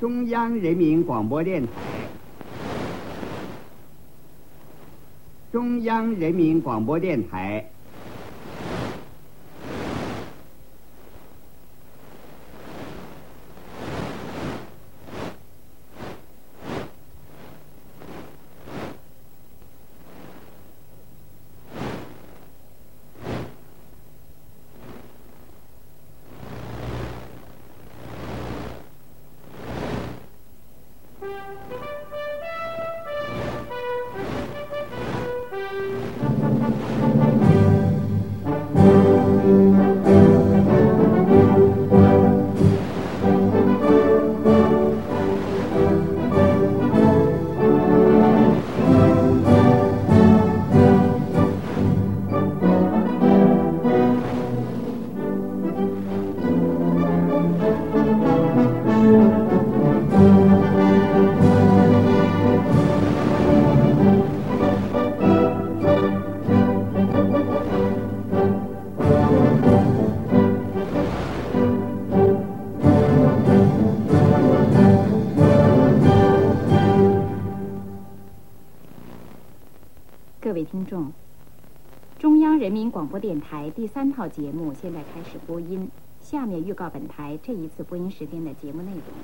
中央人民广播电台，中央人民广播电台。 各位听众，中央人民广播电台第3套节目现在开始播音。下面预告本台这一次播音时间的节目内容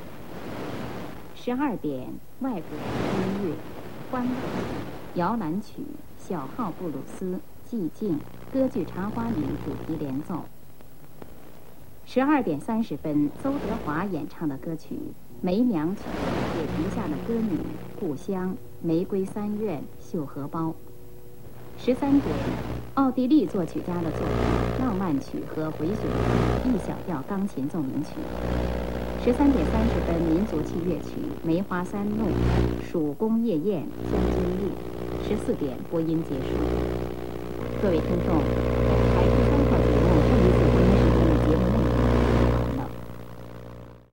：12点外国音乐，欢乐摇篮曲，小号布鲁斯，寂静歌剧《茶花女》主题连奏。12点30分，邹德华演唱的歌曲《梅娘曲》，也题下了歌女、故乡、玫瑰三院、绣荷包。13点，奥地利作曲家的作品《浪漫曲》和回旋曲，E小调钢琴奏鸣曲。13点30分，民族器乐曲《梅花三弄》，蜀宫夜宴，将军令。14点，播音结束。各位听众，台第3套节目这一次播音时间的节目内容